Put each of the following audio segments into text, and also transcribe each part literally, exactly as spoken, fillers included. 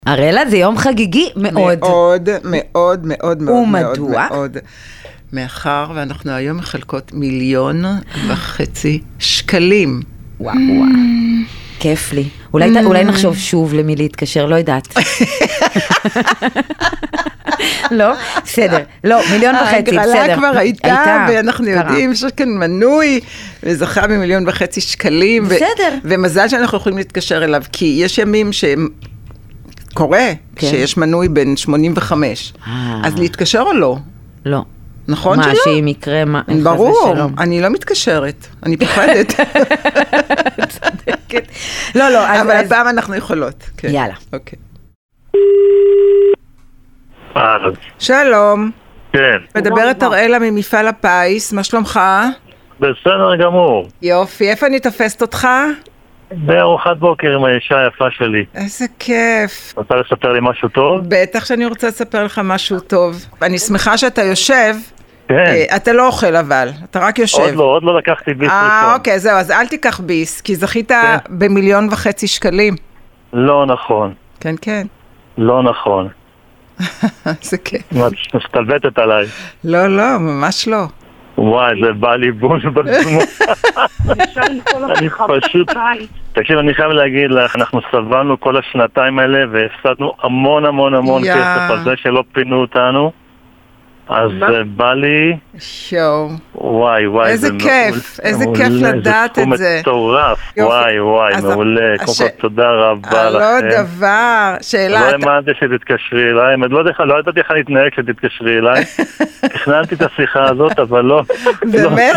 אראלה, זה יום חגיגי מאוד. מאוד, מאוד, מאוד, מאוד, ומדוע? מאוד. מאחר ואנחנו היום מחלקות מיליון וחצי שקלים. וואו, וואו. כיף לי. אולי, אולי נחשוב שוב למי להתקשר, לא יודעת. לא? בסדר. לא, מיליון וחצי, בסדר. ההגרלה כבר הייתה, ואנחנו יודעים שיש כאן מנוי, וזכה במיליון וחצי שקלים. בסדר. ומזל שאנחנו יכולים להתקשר אליו, כי יש ימים שהם... קורה, שיש מנוי בין שמונים וחמש. אז להתקשר או לא? לא. נכון שלא? מה, שאם יקרה, מה? ברור, אני לא מתקשרת, אני פוחדת. צודקת. לא, לא. אבל הפעם אנחנו יכולות. יאללה. אוקיי. אז, שלום. כן, מדברת אראלה ממפעל הפיס, מה שלומך? בסדר גמור. יופי, איפה אני תופסת אותך? בארוחת בוקר עם האישה היפה שלי. איזה כיף. רוצה לספר לי משהו טוב? בטח שאני רוצה לספר לך משהו טוב. אני שמחה שאתה יושב. כן. אתה לא אוכל אבל, אתה רק יושב. עוד לא, עוד לא לקחתי ביס ראשון. אה, אוקיי, זהו, אז אל תיקח ביס, כי זכית במיליון וחצי שקלים. לא נכון. כן, כן. לא נכון. זה כיף. את מסתלבטת עליי. לא, לא, ממש לא. וואי, זה בא לי בול בזמות. אני פשוט... תקשיב, אני חייב להגיד לך, אנחנו סבלנו כל השנתיים האלה והפסדנו המון המון המון כסף על זה שלא פינו אותנו. אז זה בא לי... שואו. וואי וואי. איזה כיף, איזה כיף לדעת את זה. זה מטורף. וואי וואי, מעולה. קודם כל תודה רבה לכם. לא דבר, שאלה. לא האמנתי שתתקשרי אליי, לא ידעתי איך אני אתנהג שתתקשרי אליי. תכננתי את השיחה הזאת, אבל לא. באמת?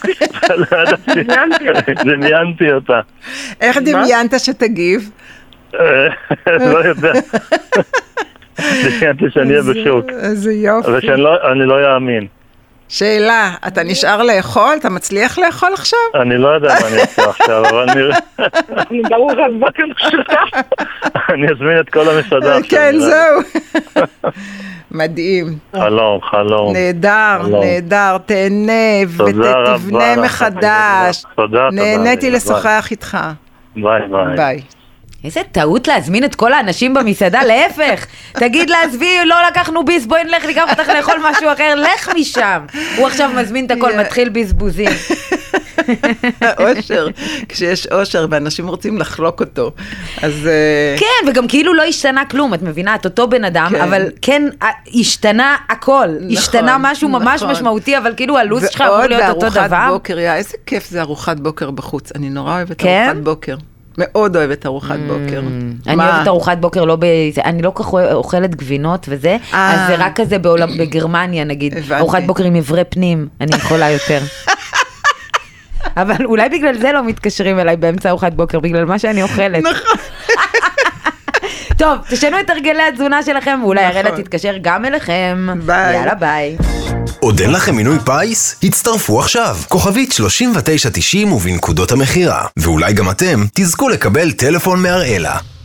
דמיינתי אותה. איך דמיינת שתגיב? לא יודע. דמיינתי שאני אהיה בשוק. איזה יופי. אבל שאני לא יאמין. שאלה, אתה נשאר לאכול? אתה מצליח לאכול עכשיו? אני לא יודע מה אני אעשה עכשיו, אבל נראה. אני ברור רק בוקר פשוטה. אני אזמין את כל המסעדה. כן, זהו. מדהים. חלום, חלום. נהדר, נהדר. תהנה ותבנה מחדש. תודה, תודה. נהניתי לשוחח איתך. ביי, ביי. ביי. איזה טעות להזמין את כל האנשים במסעדה, להפך. תגיד לעזבי, לא לקחנו ביס, בואי נלך, ניקח אותך לאכול משהו אחר, לך משם. הוא עכשיו מזמין את הכל, מתחיל בזבוזים. אושר, כשיש אושר ואנשים רוצים לחלוק אותו, אז... כן, וגם כאילו לא השתנה כלום, את מבינה, את אותו בן אדם, אבל כן, השתנה הכל. השתנה משהו ממש משמעותי, אבל כאילו הלו"ז שלך אמור להיות אותו דבר. ועוד בארוחת בוקר, איזה כיף זה ארוחת בוקר בחוץ. אני נורא אוהבת ארוחת בוקר. מאוד אוהבת ארוחת בוקר. אני אוהבת ארוחת בוקר, לא ב... אני לא כך אוכלת גבינות וזה, אז זה רק כזה בגרמניה נגיד, ארוחת בוקר עם עברי פנים, אני יכולה יותר. אבל אולי בגלל זה לא מתקשרים אליי באמצע ארוחת בוקר, בגלל מה שאני אוכלת. נכון. טוב, תשנו את הרגלי התזונה שלכם, ואולי אראלה תתקשר גם אליכם. ביי. יאללה, ביי. עוד אין לכם מינוי פיס? הצטרפו עכשיו. כוכבית שלושים ותשע תשעים ובנקודות המחירה. ואולי גם אתם תזכו לקבל טלפון מאראלה.